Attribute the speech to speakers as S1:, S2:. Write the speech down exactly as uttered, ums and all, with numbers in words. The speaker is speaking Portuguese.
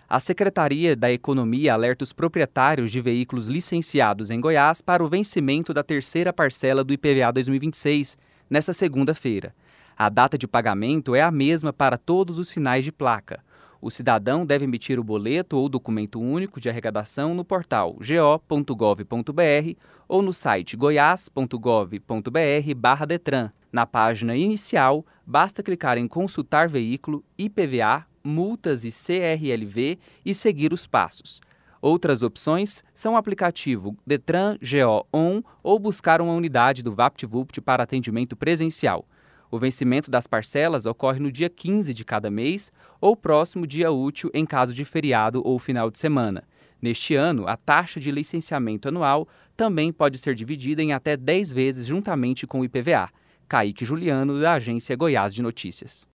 S1: A Secretaria da Economia alerta os proprietários de veículos licenciados em Goiás para o vencimento da terceira parcela do I P V A dois mil e vinte e seis, nesta segunda-feira. A data de pagamento é a mesma para todos os finais de placa. O cidadão deve emitir o boleto ou documento único de arrecadação no portal g o ponto gov ponto br ou no site goiás ponto gov ponto br barra Detran. Na página inicial, basta clicar em Consultar Veículo, I P V A, Multas e C R L V e seguir os passos. Outras opções são o aplicativo Detran G O On ou buscar uma unidade do VaptVupt para atendimento presencial. O vencimento das parcelas ocorre no dia quinze de cada mês ou próximo dia útil em caso de feriado ou final de semana. Neste ano, a taxa de licenciamento anual também pode ser dividida em até dez vezes juntamente com o I P V A. Kaique Juliano, da Agência Goiás de Notícias.